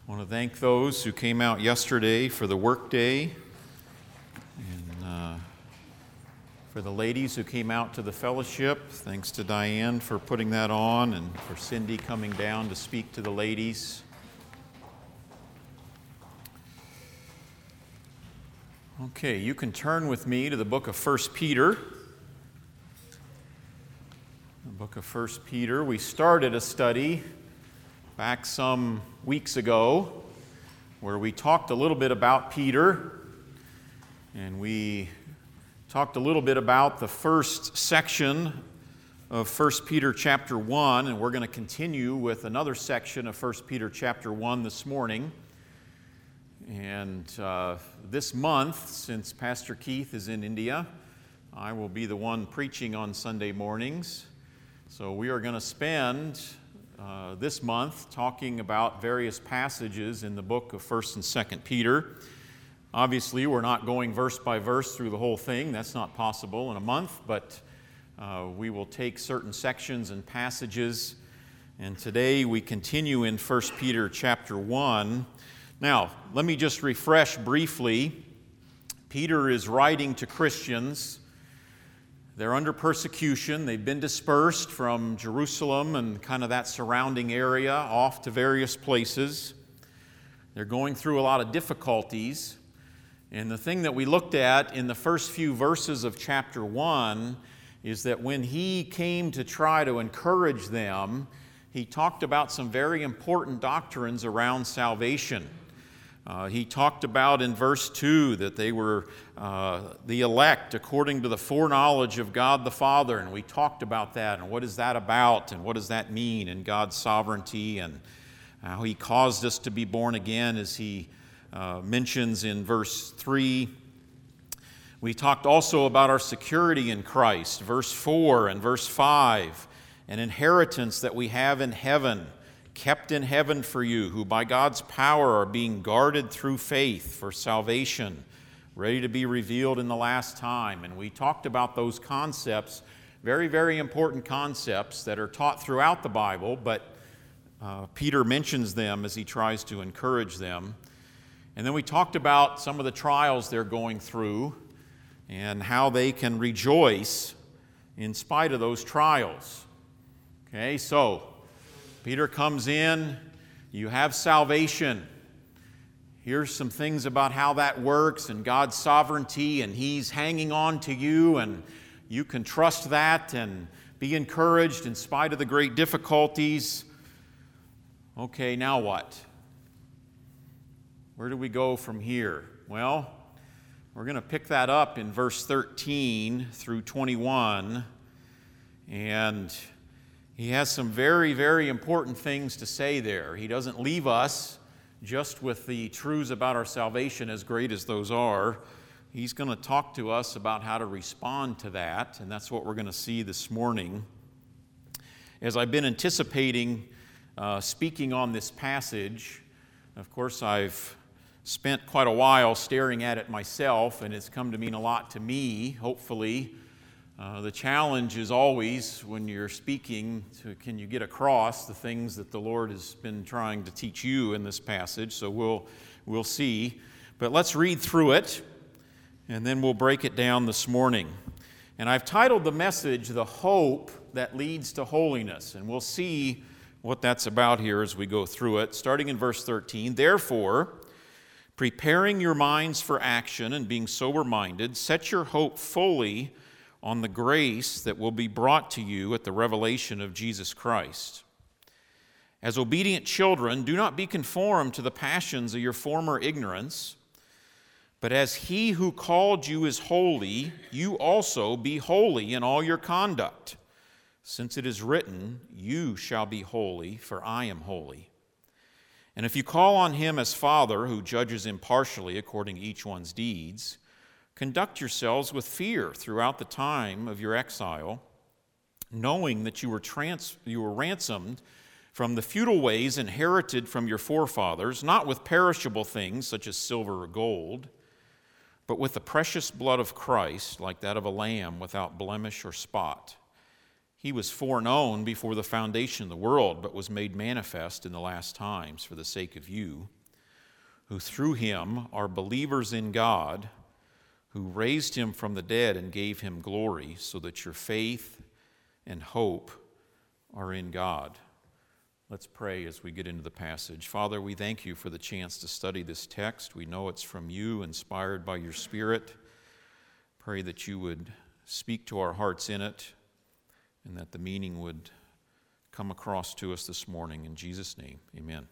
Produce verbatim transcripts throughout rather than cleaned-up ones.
I want to thank those who came out yesterday for the work day, and uh, for the ladies who came out to the fellowship. Thanks to Diane for putting that on, and for Cindy coming down to speak to the ladies. Okay, you can turn with me to the book of First Peter. The book of First Peter. We started a study back some weeks ago where we talked a little bit about Peter, and we talked a little bit about the first section of First Peter chapter one, and we're going to continue with another section of First Peter chapter one this morning. And uh, this month, since Pastor Keith is in India, I will be the one preaching on Sunday mornings. So we are going to spend uh, this month talking about various passages in the book of First and Second Peter. Obviously, we're not going verse by verse through the whole thing. That's not possible in a month, but uh, we will take certain sections and passages. And today we continue in First Peter chapter one. Now, let me just refresh briefly. Peter is writing to Christians. They're under persecution. They've been dispersed from Jerusalem and kind of that surrounding area off to various places. They're going through a lot of difficulties. And the thing that we looked at in the first few verses of chapter one is that when he came to try to encourage them, he talked about some very important doctrines around salvation. Uh, he talked about in verse two that they were uh, the elect according to the foreknowledge of God the Father, and we talked about that, and what is that about, and what does that mean in God's sovereignty, and how He caused us to be born again, as He uh, mentions in verse three. We talked also about our security in Christ, verse four and verse five, an inheritance that we have in heaven, kept in heaven for you, who by God's power are being guarded through faith for salvation, ready to be revealed in the last time. And we talked about those concepts, very, very important concepts that are taught throughout the Bible, but uh, Peter mentions them as he tries to encourage them. And then we talked about some of the trials they're going through and how they can rejoice in spite of those trials. Okay, so Peter comes in, you have salvation. Here's some things about how that works and God's sovereignty, and He's hanging on to you, and you can trust that and be encouraged in spite of the great difficulties. Okay, now what? Where do we go from here? Well, we're going to pick that up in verse thirteen through twenty-one, and he has some very, very important things to say there. He doesn't leave us just with the truths about our salvation, as great as those are. He's going to talk to us about how to respond to that, and that's what we're going to see this morning. As I've been anticipating uh, speaking on this passage, of course, I've spent quite a while staring at it myself, and it's come to mean a lot to me, hopefully. Uh, the challenge is always, when you're speaking, to, can you get across the things that the Lord has been trying to teach you in this passage? So we'll we'll see. But let's read through it, and then we'll break it down this morning. And I've titled the message, "The Hope That Leads to Holiness." And we'll see what that's about here as we go through it. Starting in verse thirteen, "Therefore, preparing your minds for action and being sober-minded, set your hope fully on the grace that will be brought to you at the revelation of Jesus Christ. As obedient children, do not be conformed to the passions of your former ignorance, but as He who called you is holy, you also be holy in all your conduct, since it is written, 'You shall be holy, for I am holy.' And if you call on Him as Father, who judges impartially according to each one's deeds, conduct yourselves with fear throughout the time of your exile, knowing that you were trans- you were ransomed from the futile ways inherited from your forefathers, not with perishable things such as silver or gold, but with the precious blood of Christ, like that of a lamb without blemish or spot. He was foreknown before the foundation of the world, but was made manifest in the last times for the sake of you, who through him are believers in God, who raised him from the dead and gave him glory, so that your faith and hope are in God. Let's pray as we get into the passage. Father, we thank you for the chance to study this text. We know it's from you, inspired by your Spirit. Pray that you would speak to our hearts in it, and that the meaning would come across to us this morning. In Jesus' name, amen.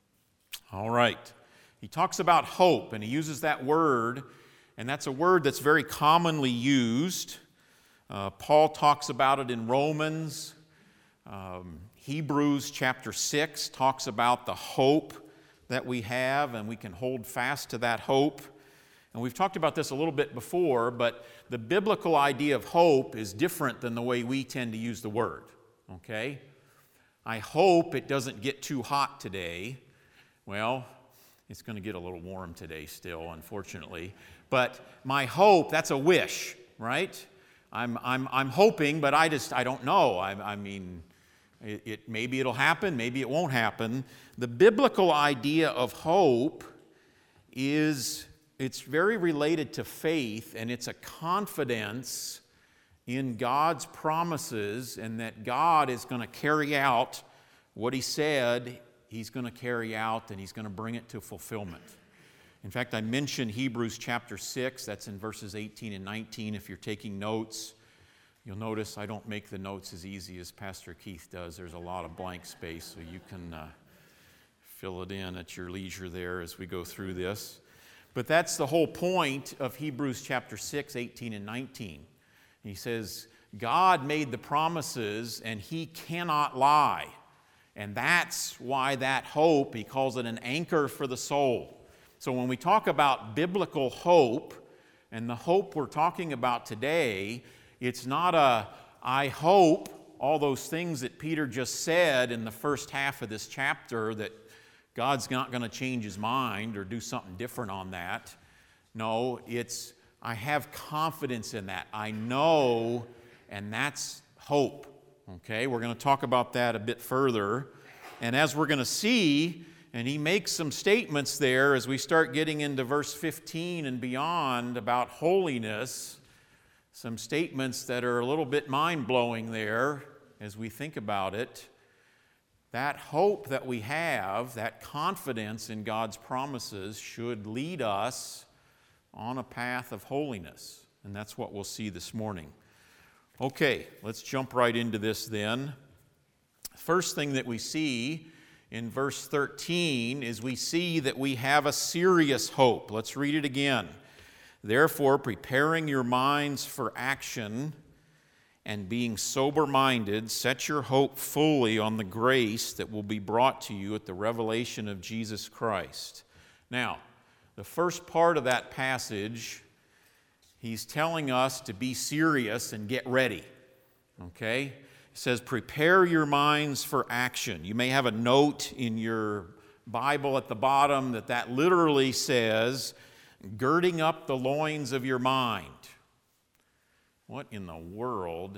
All right. He talks about hope, and he uses that word, and that's a word that's very commonly used. Uh, Paul talks about it in Romans. Um, Hebrews chapter six talks about the hope that we have, and we can hold fast to that hope. And we've talked about this a little bit before, but the biblical idea of hope is different than the way we tend to use the word, okay? I hope it doesn't get too hot today. Well, it's going to get a little warm today still, unfortunately. But my hope, that's a wish, right? I'm, I'm, I'm hoping, but I just, I don't know. I, I mean, it, it maybe it'll happen, maybe it won't happen. The biblical idea of hope is... it's very related to faith, and it's a confidence in God's promises and that God is going to carry out what he said he's going to carry out, and he's going to bring it to fulfillment. In fact, I mentioned Hebrews chapter six. That's in verses eighteen and nineteen. If you're taking notes, you'll notice I don't make the notes as easy as Pastor Keith does. There's a lot of blank space, so you can uh, fill it in at your leisure there as we go through this. But that's the whole point of Hebrews chapter six, eighteen and nineteen. He says, God made the promises and he cannot lie. And that's why that hope, he calls it an anchor for the soul. So when we talk about biblical hope, and the hope we're talking about today, it's not a, I hope all those things that Peter just said in the first half of this chapter, that God's not going to change his mind or do something different on that. No, it's, I have confidence in that. I know, and that's hope. Okay, we're going to talk about that a bit further. And as we're going to see, and he makes some statements there as we start getting into verse fifteen and beyond about holiness, some statements that are a little bit mind-blowing there as we think about it. That hope that we have, that confidence in God's promises, should lead us on a path of holiness. And that's what we'll see this morning. Okay, let's jump right into this then. First thing that we see in verse thirteen is we see that we have a serious hope. Let's read it again. Therefore, preparing your minds for action and being sober-minded, set your hope fully on the grace that will be brought to you at the revelation of Jesus Christ. Now, the first part of that passage, he's telling us to be serious and get ready. Okay? It says, prepare your minds for action. You may have a note in your Bible at the bottom that that literally says, girding up the loins of your mind. What in the world?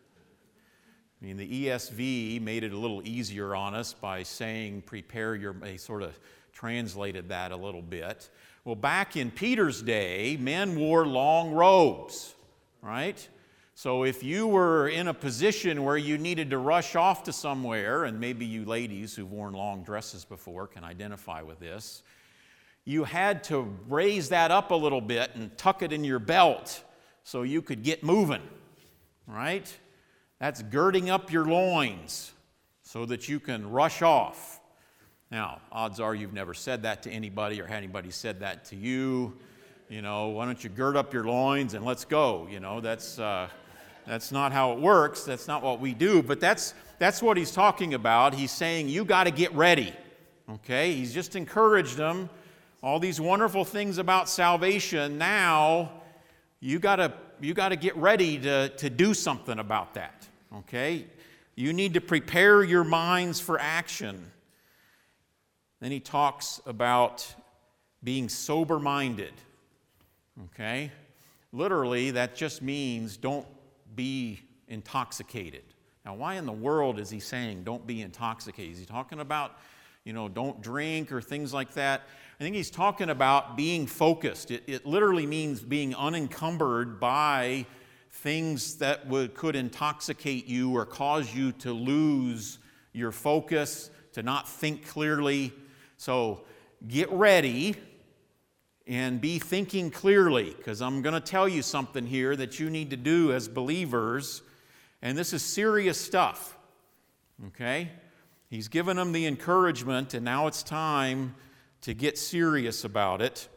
I mean, the E S V made it a little easier on us by saying prepare your, they sort of translated that a little bit. Well, back in Peter's day, men wore long robes, right? So if you were in a position where you needed to rush off to somewhere, and maybe you ladies who've worn long dresses before can identify with this, you had to raise that up a little bit and tuck it in your belt so you could get moving, right? That's girding up your loins so that you can rush off. Now, odds are you've never said that to anybody or had anybody said that to you. You know, why don't you gird up your loins and let's go? You know, that's uh, that's not how it works. That's not what we do. But that's that's what he's talking about. He's saying you got to get ready. Okay? He's just encouraged them. All these wonderful things about salvation. Now, you got to you got to get ready to, to do something about that. Okay? You need to prepare your minds for action. Then he talks about being sober-minded. Okay? Literally, that just means don't be intoxicated. Now, why in the world is he saying don't be intoxicated? Is he talking about, you know, don't drink or things like that? I think he's talking about being focused. It, it literally means being unencumbered by things that would, could intoxicate you or cause you to lose your focus, to not think clearly. So get ready and be thinking clearly, because I'm going to tell you something here that you need to do as believers, and this is serious stuff, okay? He's given them the encouragement, and now it's time to get serious about it.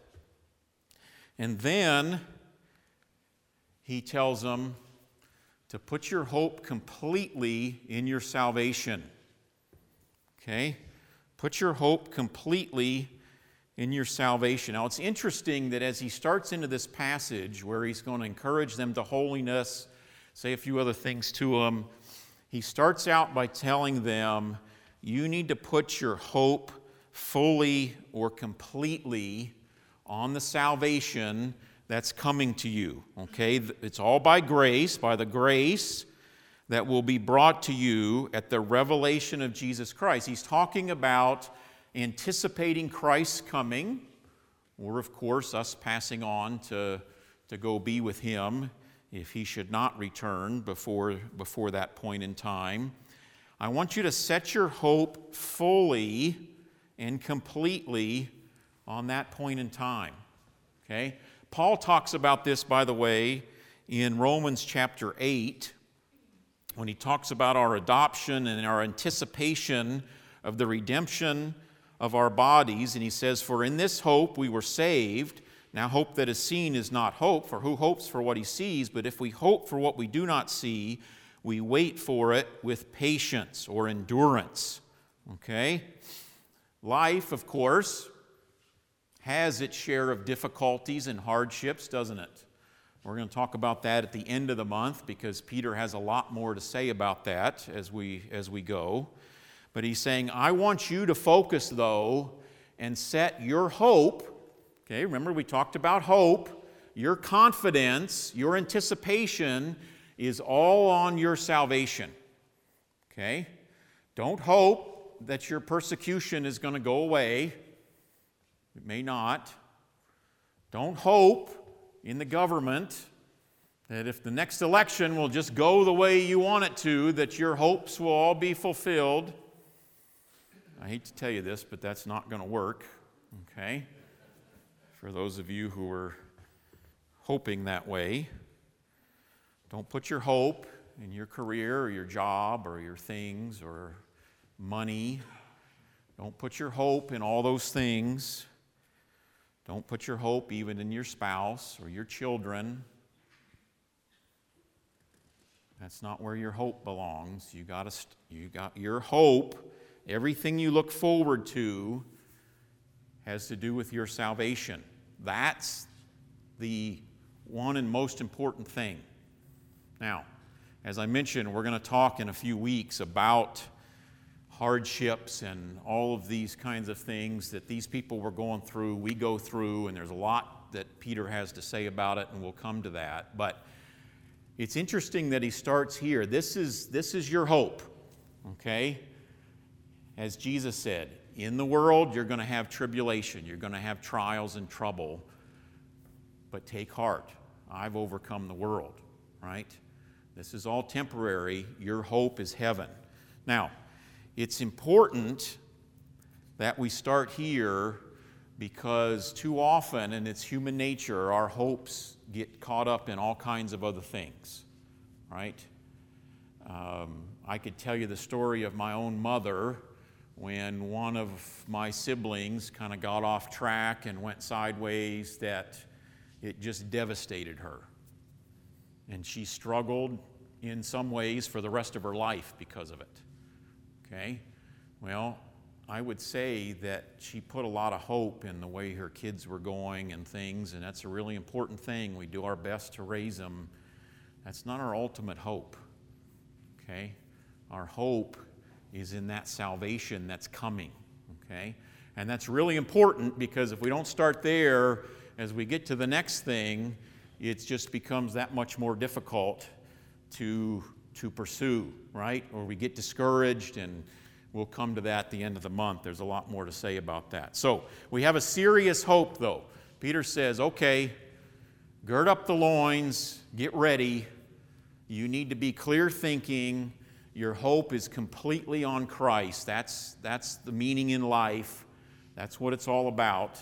And then he tells them to put your hope completely in your salvation. Okay? Put your hope completely in your salvation. Now, it's interesting that as he starts into this passage where he's going to encourage them to holiness, say a few other things to them, he starts out by telling them, you need to put your hope fully or completely on the salvation that's coming to you. Okay? It's all by grace, by the grace that will be brought to you at the revelation of Jesus Christ. He's talking about anticipating Christ's coming, or of course us passing on to, to go be with him if he should not return before, before that point in time. I want you to set your hope fully and completely on that point in time. Okay? Paul talks about this, by the way, in Romans chapter eight, when he talks about our adoption and our anticipation of the redemption of our bodies. And he says, for in this hope we were saved. Now hope that is seen is not hope, for who hopes for what he sees? But if we hope for what we do not see, we wait for it with patience or endurance. Okay? Life, of course, has its share of difficulties and hardships, doesn't it? We're going to talk about that at the end of the month because Peter has a lot more to say about that as we, as we go. But he's saying, I want you to focus, though, and set your hope. Okay, remember we talked about hope. Your confidence, your anticipation is all on your salvation. Okay? Don't hope that your persecution is going to go away. It may not. Don't hope in the government that if the next election will just go the way you want it to, that your hopes will all be fulfilled. I hate to tell you this, but that's not going to work, okay? For those of you who are hoping that way, don't put your hope in your career or your job or your things or money. Don't put your hope in all those things. Don't put your hope even in your spouse or your children. That's not where your hope belongs. You got to, you got your hope. Everything you look forward to has to do with your salvation. That's the one and most important thing. Now, as I mentioned, we're going to talk in a few weeks about hardships and all of these kinds of things that these people were going through, we go through, and there's a lot that Peter has to say about it, and we'll come to that. But it's interesting that he starts here. This is, this is your hope, okay? As Jesus said, in the world you're going to have tribulation, you're going to have trials and trouble, but take heart. I've overcome the world, right? This is all temporary. Your hope is heaven. Now, it's important that we start here because too often, and it's human nature, our hopes get caught up in all kinds of other things, right? Um, I could tell you the story of my own mother when one of my siblings kind of got off track and went sideways, that it just devastated her. And she struggled in some ways for the rest of her life because of it. Okay? Well, I would say that she put a lot of hope in the way her kids were going and things, and that's a really important thing. We do our best to raise them. That's not our ultimate hope. Okay? Our hope is in that salvation that's coming. Okay? And that's really important because if we don't start there, as we get to the next thing, it just becomes that much more difficult to to pursue, right? Or we get discouraged, and we'll come to that at the end of the month. There's a lot more to say about that. So we have a serious hope, though. Peter says, okay, gird up the loins, get ready. You need to be clear thinking. Your hope is completely on Christ. That's, that's the meaning in life. That's what it's all about.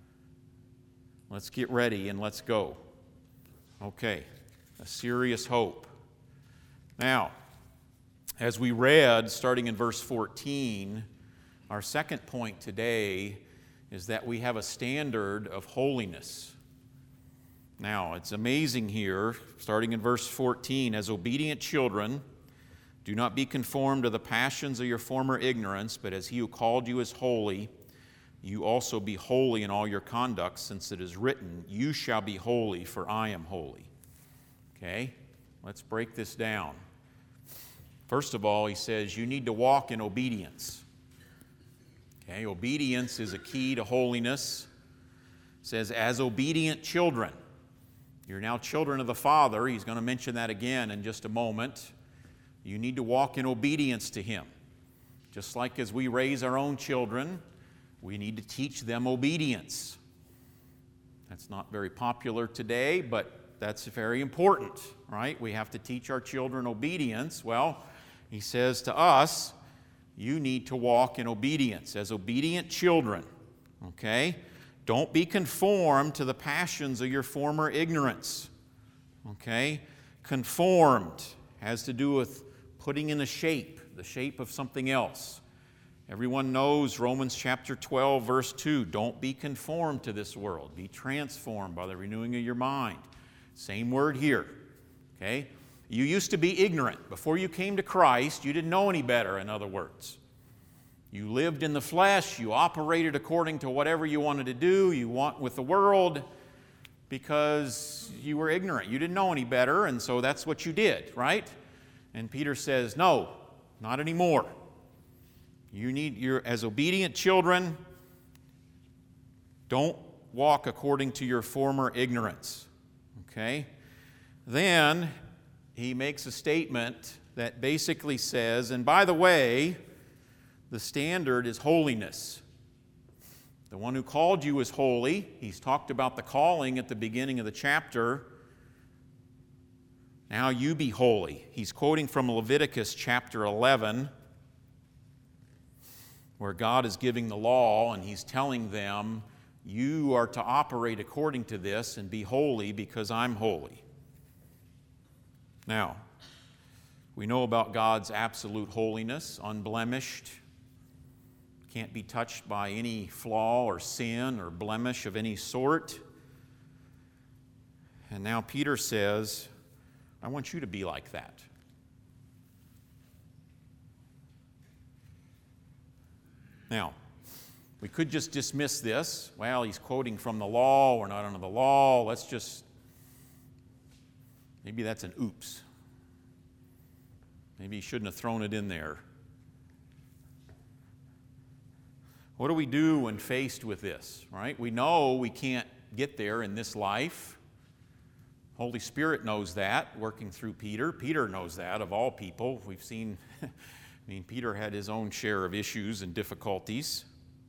Let's get ready and let's go. Okay, a serious hope. Now, as we read, starting in verse fourteen, our second point today is that we have a standard of holiness. Now, it's amazing here, starting in verse fourteen, as obedient children, do not be conformed to the passions of your former ignorance, but as he who called you is holy, you also be holy in all your conduct, since it is written, you shall be holy, for I am holy. Okay, let's break this down. First of all, he says you need to walk in obedience. Okay, obedience is a key to holiness. It says, as obedient children. You're now children of the Father. He's going to mention that again in just a moment. You need to walk in obedience to Him. Just like as we raise our own children, we need to teach them obedience. That's not very popular today, but that's very important, right? We have to teach our children obedience. Well, he says to us, you need to walk in obedience as obedient children, okay? Don't be conformed to the passions of your former ignorance, okay? Conformed has to do with putting in a shape, the shape of something else. Everyone knows Romans chapter twelve, verse two, don't be conformed to this world. Be transformed by the renewing of your mind. Same word here, okay? You used to be ignorant. Before you came to Christ, you didn't know any better, in other words. You lived in the flesh. You operated according to whatever you wanted to do. You want with the world because you were ignorant. You didn't know any better, and so that's what you did, right? And Peter says, no, not anymore. You need, you're as obedient children, don't walk according to your former ignorance. Okay? Then he makes a statement that basically says, and by the way, the standard is holiness. The one who called you is holy. He's talked about the calling at the beginning of the chapter. Now you be holy. He's quoting from Leviticus chapter eleven, where God is giving the law, and he's telling them, you are to operate according to this and be holy because I'm holy. Now, we know about God's absolute holiness, unblemished, can't be touched by any flaw or sin or blemish of any sort. And now Peter says, I want you to be like that. Now, we could just dismiss this. Well, he's quoting from the law. We're not under the law. Let's just, maybe that's an oops. Maybe he shouldn't have thrown it in there. What do we do when faced with this, right? We know we can't get there in this life. Holy Spirit knows that, working through Peter. Peter knows that, of all people. We've seen, I mean, Peter had his own share of issues and difficulties.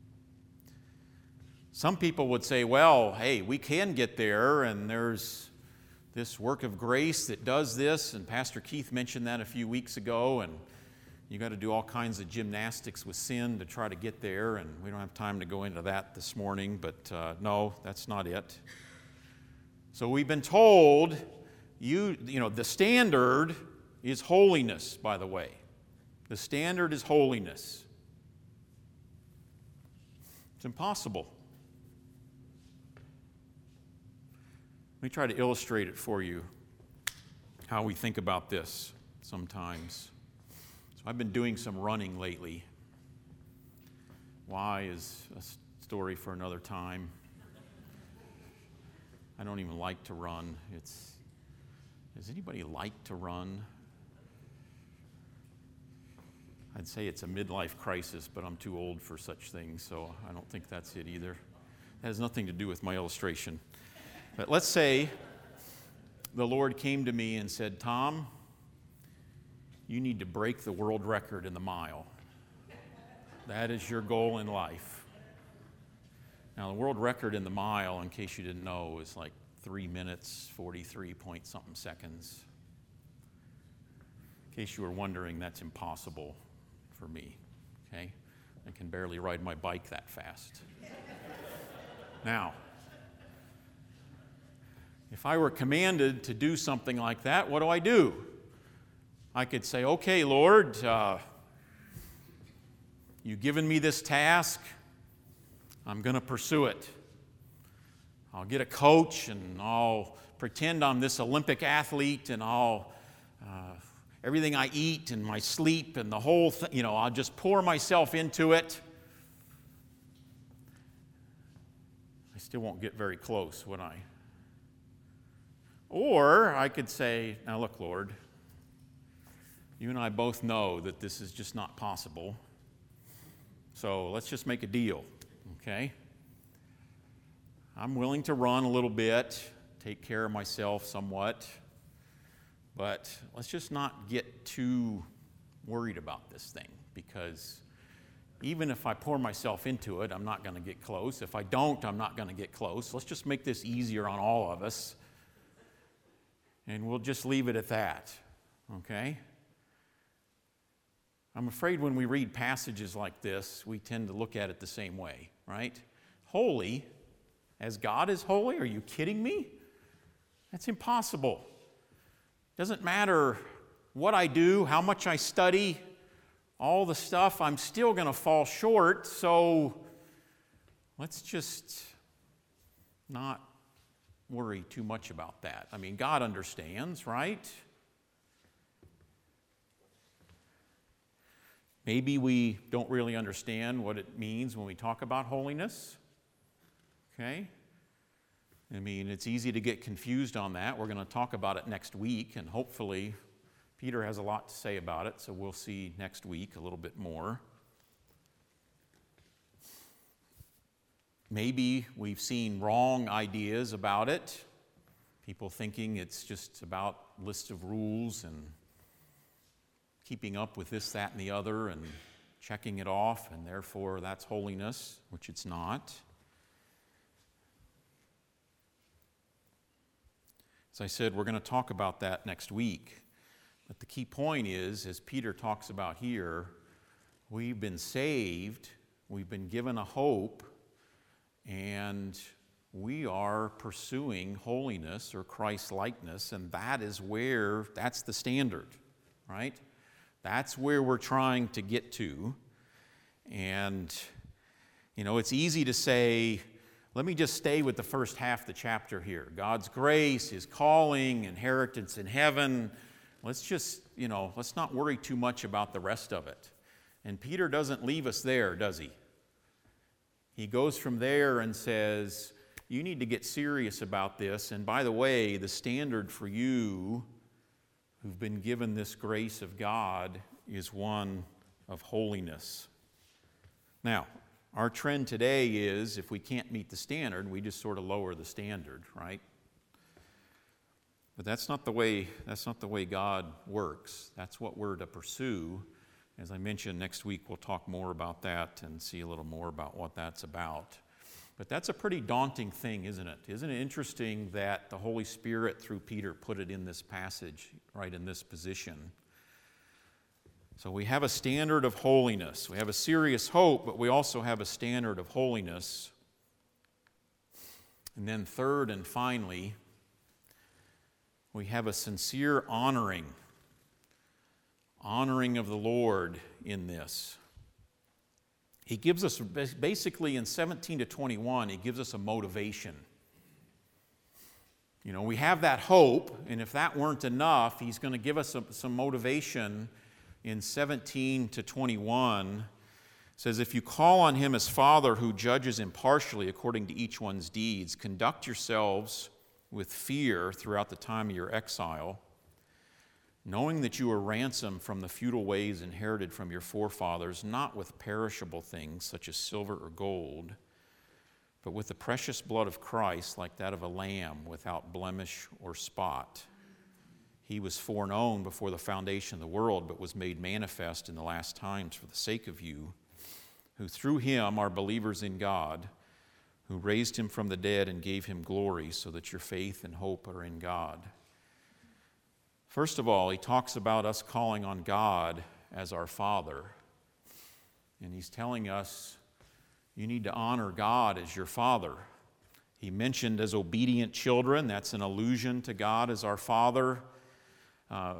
Some people would say, well, hey, we can get there, and there's this work of grace that does this, and Pastor Keith mentioned that a few weeks ago, and you got to do all kinds of gymnastics with sin to try to get there, and we don't have time to go into that this morning, but uh, no, that's not it. So we've been told, you, you know, the standard is holiness, by the way. The standard is holiness. It's impossible. Let me try to illustrate it for you, how we think about this sometimes. So I've been doing some running lately. Why is a story for another time. I don't even like to run. It's, does anybody like to run? I'd say it's a midlife crisis, but I'm too old for such things, so I don't think that's it either. It has nothing to do with my illustration. But let's say the Lord came to me and said, Tom, you need to break the world record in the mile. That is your goal in life. Now, the world record in the mile, in case you didn't know, is like three minutes, forty-three point something seconds. In case you were wondering, that's impossible for me, okay? I can barely ride my bike that fast. Now, if I were commanded to do something like that, what do I do? I could say, okay, Lord, uh, you've given me this task. I'm going to pursue it. I'll get a coach and I'll pretend I'm this Olympic athlete and I'll, uh, everything I eat and my sleep and the whole thing, you know, I'll just pour myself into it. I still won't get very close, would I? Or I could say, now look, Lord, you and I both know that this is just not possible. So let's just make a deal, okay? I'm willing to run a little bit, take care of myself somewhat, but let's just not get too worried about this thing, because even if I pour myself into it, I'm not going to get close. If I don't, I'm not going to get close. Let's just make this easier on all of us, and we'll just leave it at that, okay? I'm afraid when we read passages like this, we tend to look at it the same way, right? Holy, as God is holy? Are you kidding me? That's impossible. Doesn't matter what I do, how much I study, all the stuff, I'm still going to fall short, so let's just not worry too much about that. I mean, God understands, right? Maybe we don't really understand what it means when we talk about holiness. Okay? I mean, it's easy to get confused on that. We're going to talk about it next week, and hopefully Peter has a lot to say about it, so we'll see next week a little bit more. Maybe we've seen wrong ideas about it. People thinking it's just about lists of rules and keeping up with this, that, and the other, and checking it off, and therefore that's holiness, which it's not. As I said, we're going to talk about that next week. But the key point is, as Peter talks about here, we've been saved, we've been given a hope, and we are pursuing holiness or Christ-likeness, and that is where, that's the standard, right? That's where we're trying to get to. And, you know, it's easy to say, let me just stay with the first half of the chapter here. God's grace, His calling, inheritance in heaven. Let's just, you know, let's not worry too much about the rest of it. And Peter doesn't leave us there, does he? He goes from there and says, you need to get serious about this. And by the way, the standard for you who've been given this grace of God is one of holiness. Now, our trend today is if we can't meet the standard, we just sort of lower the standard, right? But that's not the way, that's not the way God works. That's what we're to pursue. As I mentioned, next week we'll talk more about that and see a little more about what that's about. But that's a pretty daunting thing, isn't it? Isn't it interesting that the Holy Spirit, through Peter, put it in this passage, right in this position? So we have a standard of holiness. We have a serious hope, but we also have a standard of holiness. And then third and finally, we have a sincere honoring, honoring of the Lord in this. He gives us, basically in seventeen to twenty-one, he gives us a motivation. You know, we have that hope, and if that weren't enough, he's going to give us some, some motivation in seventeen to twenty-one. It says, if you call on him as Father who judges impartially according to each one's deeds, conduct yourselves with fear throughout the time of your exile, knowing that you were ransomed from the futile ways inherited from your forefathers, not with perishable things such as silver or gold, but with the precious blood of Christ, like that of a lamb without blemish or spot. he was foreknown before the foundation of the world, but was made manifest in the last times for the sake of you, who through him are believers in God, who raised him from the dead and gave him glory, so that your faith and hope are in God. First of all, he talks about us calling on God as our Father. And he's telling us you need to honor God as your Father. He mentioned as obedient children. That's an allusion to God as our Father. Uh,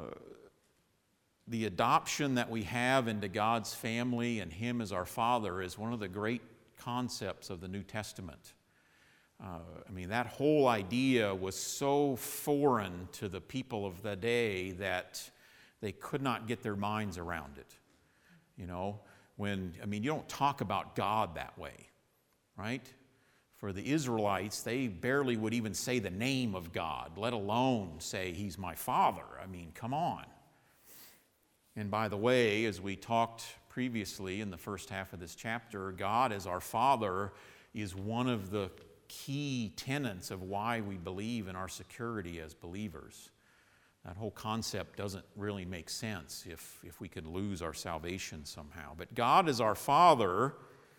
the adoption that we have into God's family and him as our Father is one of the great concepts of the New Testament. Uh, I mean, that whole idea was so foreign to the people of the day that they could not get their minds around it. You know, when, I mean, you don't talk about God that way, right? For the Israelites, they barely would even say the name of God, let alone say he's my Father. I mean, come on. And by the way, as we talked previously in the first half of this chapter, God as our Father is one of the key tenets of why we believe in our security as believers. That whole concept doesn't really make sense if, if we could lose our salvation somehow. But God is our Father,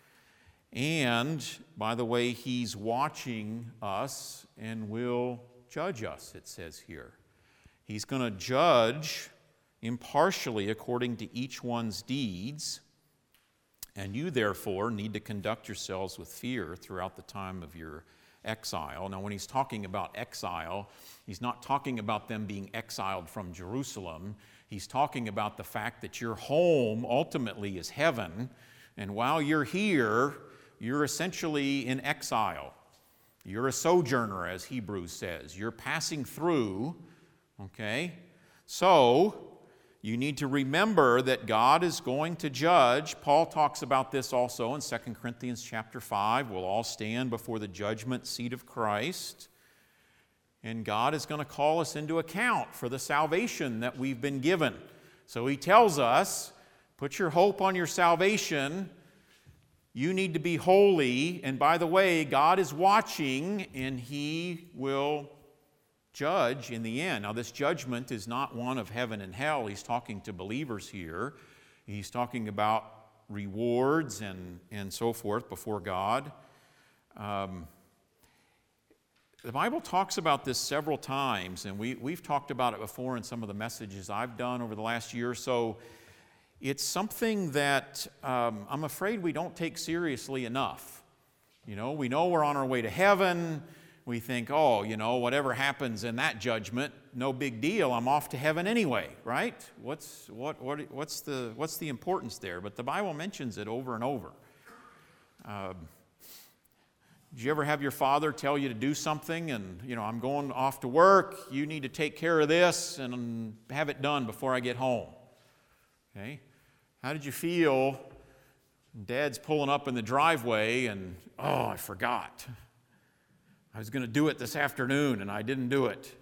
and by the way, he's watching us and will judge us, it says here. He's going to judge impartially according to each one's deeds. And you, therefore, need to conduct yourselves with fear throughout the time of your exile. Now, when he's talking about exile, he's not talking about them being exiled from Jerusalem. He's talking about the fact that your home ultimately is heaven, and while you're here, you're essentially in exile. You're a sojourner, as Hebrews says. You're passing through, okay? So, you need to remember that God is going to judge. Paul talks about this also in Second Corinthians chapter five. We'll all stand before the judgment seat of Christ. And God is going to call us into account for the salvation that we've been given. So he tells us, put your hope on your salvation. You need to be holy. And by the way, God is watching, and he will judge in the end. Now, this judgment is not one of heaven and hell. He's talking to believers here. He's talking about rewards and, and so forth before God. Um, the Bible talks about this several times, and we, we've talked about it before in some of the messages I've done over the last year or so. It's something that um, I'm afraid we don't take seriously enough. You know, we know we're on our way to heaven. We think, oh, you know, whatever happens in that judgment, no big deal. I'm off to heaven anyway, right? What's what what what's the what's the importance there? But the Bible mentions it over and over. Um, did you ever have your father tell you to do something, and you know, I'm going off to work. You need to take care of this and have it done before I get home. Okay, how did you feel? Dad's pulling up in the driveway, and oh, I forgot. I was going to do it this afternoon, and I didn't do it.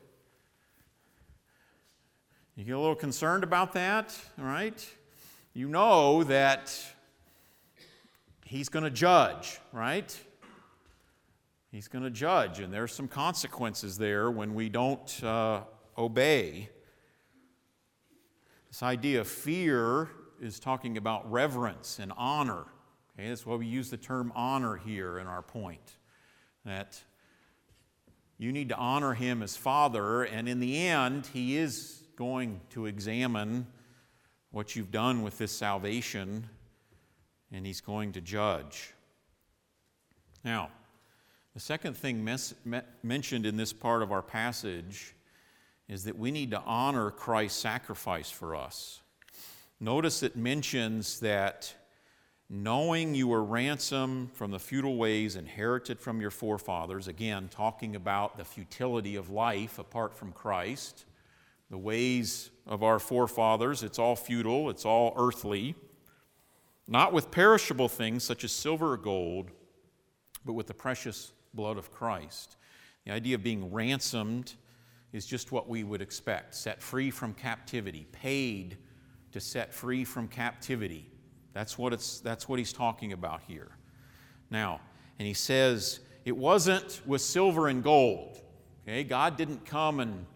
You get a little concerned about that, all right? You know that he's going to judge, right? He's going to judge, and there's some consequences there when we don't uh, obey. This idea of fear is talking about reverence and honor. Okay, that's why we use the term honor here in our point. That you need to honor him as Father, and in the end, he is going to examine what you've done with this salvation, and he's going to judge. Now, the second thing mes- me- mentioned in this part of our passage is that we need to honor Christ's sacrifice for us. Notice it mentions that knowing you were ransomed from the futile ways inherited from your forefathers, again, talking about the futility of life apart from Christ, the ways of our forefathers, it's all futile, it's all earthly, not with perishable things such as silver or gold, but with the precious blood of Christ. The idea of being ransomed is just what we would expect, set free from captivity, paid to set free from captivity. That's what it's that's what he's talking about here. Now, and he says it wasn't with silver and gold. Okay, God didn't come and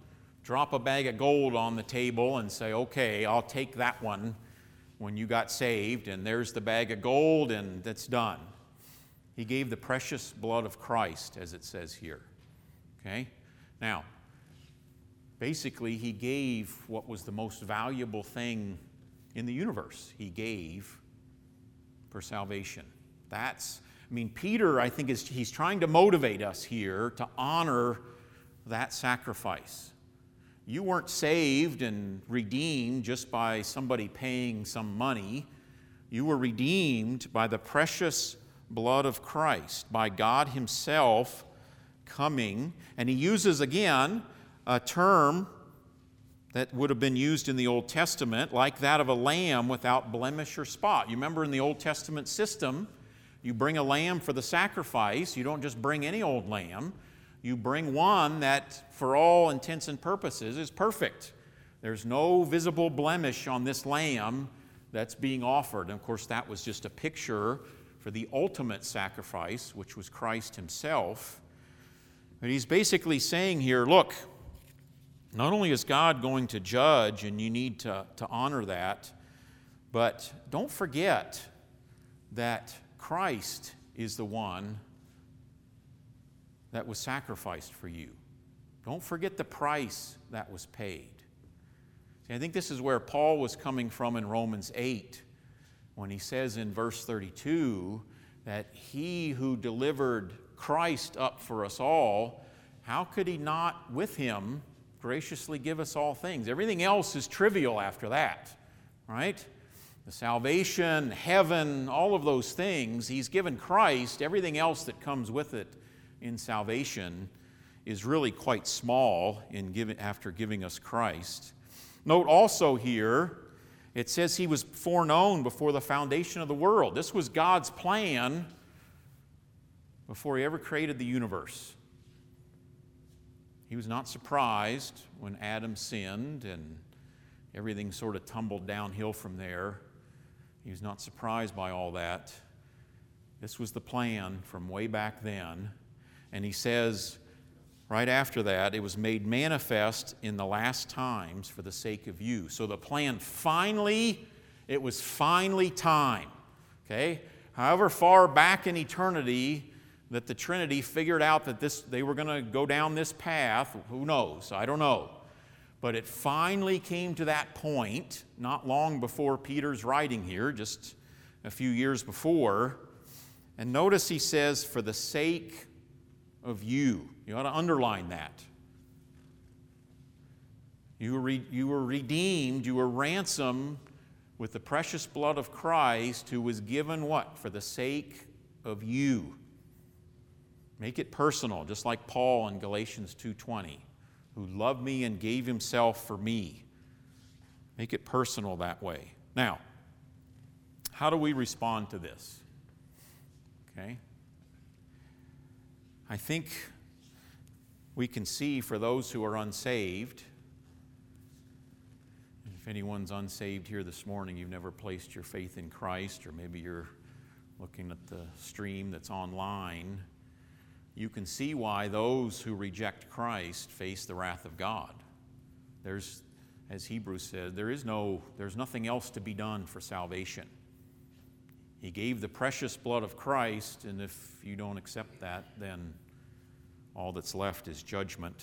drop a bag of gold on the table and say, okay, I'll take that one when you got saved, and there's the bag of gold, and that's done. He gave the precious blood of Christ, as it says here. Okay? Now, basically, he gave what was the most valuable thing in the universe. He gave for salvation. That's, I mean, Peter, I think, is he's trying to motivate us here to honor that sacrifice. You weren't saved and redeemed just by somebody paying some money. You were redeemed by the precious blood of Christ, by God Himself coming. And He uses, again, a term that would have been used in the Old Testament, like that of a lamb without blemish or spot. You remember in the Old Testament system, you bring a lamb for the sacrifice. You don't just bring any old lamb. You bring one that, for all intents and purposes, is perfect. There's no visible blemish on this lamb that's being offered. And of course, that was just a picture for the ultimate sacrifice, which was Christ Himself. But He's basically saying here, look, not only is God going to judge, and you need to, to honor that, but don't forget that Christ is the one that was sacrificed for you. Don't forget the price that was paid. See, I think this is where Paul was coming from in Romans eight, when he says in verse thirty-two that He who delivered Christ up for us all, how could He not with Him graciously give us all things? Everything else is trivial after that, right? The salvation, heaven, all of those things, He's given Christ. Everything else that comes with it in salvation is really quite small in giving, after giving us Christ. Note also here, it says He was foreknown before the foundation of the world. This was God's plan before He ever created the universe. He was not surprised when Adam sinned and everything sort of tumbled downhill from there. He was not surprised by all that. This was the plan from way back then. And He says, right after that, it was made manifest in the last times for the sake of you. So the plan finally, it was finally time. Okay? However far back in eternity that the Trinity figured out that this they were going to go down this path, who knows? I don't know. But it finally came to that point, not long before Peter's writing here, just a few years before. And notice he says, for the sake of you. You ought to underline that. You were, re- you were redeemed, you were ransomed with the precious blood of Christ, who was given what? For the sake of you. Make it personal, just like Paul in Galatians two twenty, who loved me and gave Himself for me. Make it personal that way. Now, how do we respond to this? Okay? I think we can see for those who are unsaved, if anyone's unsaved here this morning, you've never placed your faith in Christ, or maybe you're looking at the stream that's online, you can see why those who reject Christ face the wrath of God. There's, as Hebrews said, there is no, there's nothing else to be done for salvation. He gave the precious blood of Christ, and if you don't accept that, then all that's left is judgment.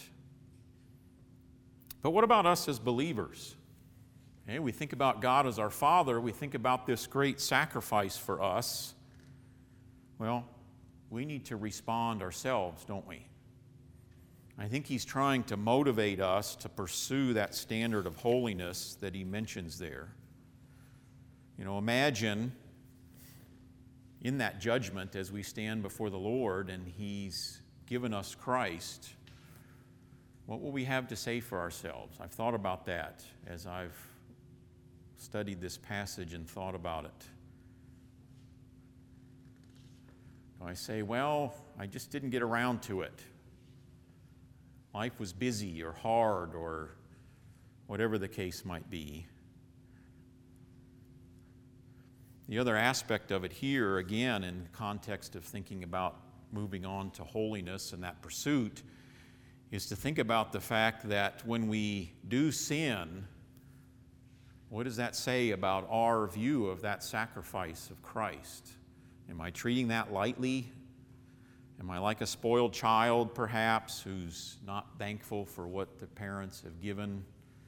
But what about us as believers? Okay, we think about God as our Father. We think about this great sacrifice for us. Well, we need to respond ourselves, don't we? I think He's trying to motivate us to pursue that standard of holiness that He mentions there. You know, imagine in that judgment as we stand before the Lord and He's given us Christ, what will we have to say for ourselves? I've thought about that as I've studied this passage and thought about it. Do I say, well, I just didn't get around to it. Life was busy or hard or whatever the case might be. The other aspect of it here, again, in the context of thinking about moving on to holiness and that pursuit, is to think about the fact that when we do sin, what does that say about our view of that sacrifice of Christ? Am I treating that lightly? Am I like a spoiled child, perhaps, who's not thankful for what the parents have given?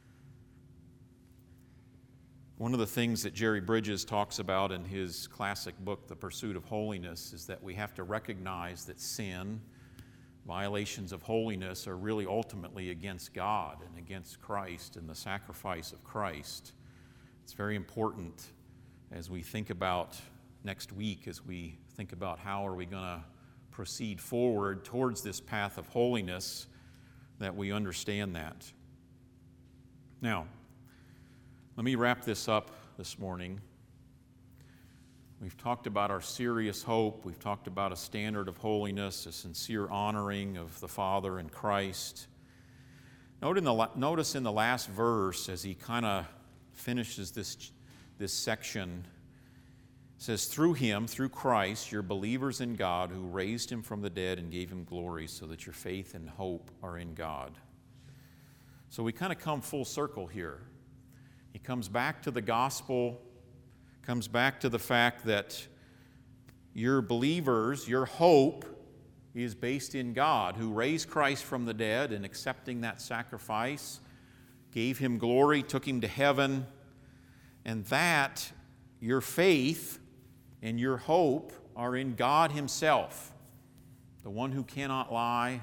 One of the things that Jerry Bridges talks about in his classic book, The Pursuit of Holiness, is that we have to recognize that sin, violations of holiness, are really ultimately against God and against Christ and the sacrifice of Christ. It's very important as we think about next week, as we think about how are we going to proceed forward towards this path of holiness, that we understand that. Now, let me wrap this up this morning. We've talked about our serious hope. We've talked about a standard of holiness, a sincere honoring of the Father and Christ. Note in the, notice in the last verse, as he kind of finishes this, this section, it says, through him, through Christ, you're believers in God who raised him from the dead and gave him glory, so that your faith and hope are in God. So we kind of come full circle here. He comes back to the gospel, comes back to the fact that your believers, your hope is based in God, who raised Christ from the dead and accepting that sacrifice, gave him glory, took him to heaven, and that your faith and your hope are in God himself, the one who cannot lie.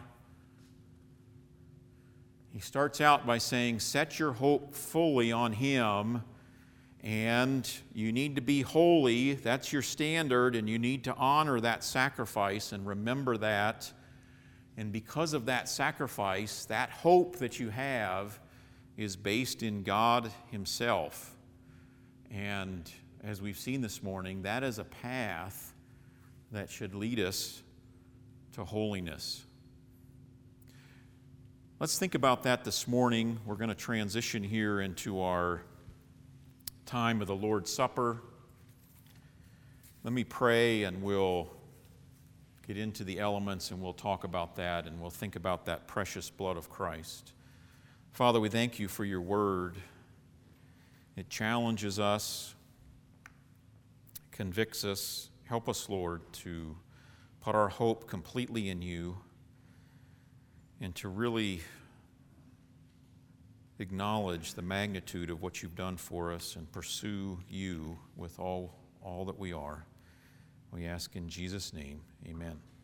He starts out by saying, set your hope fully on him, and you need to be holy. That's your standard, and you need to honor that sacrifice and remember that. And because of that sacrifice, that hope that you have is based in God himself. And as we've seen this morning, that is a path that should lead us to holiness. Let's think about that this morning. We're going to transition here into our time of the Lord's Supper. Let me pray and we'll get into the elements and we'll talk about that and we'll think about that precious blood of Christ. Father, we thank you for your word. It challenges us, convicts us. Help us, Lord, to put our hope completely in you and to really acknowledge the magnitude of what you've done for us and pursue you with all, all that we are. We ask in Jesus' name, amen.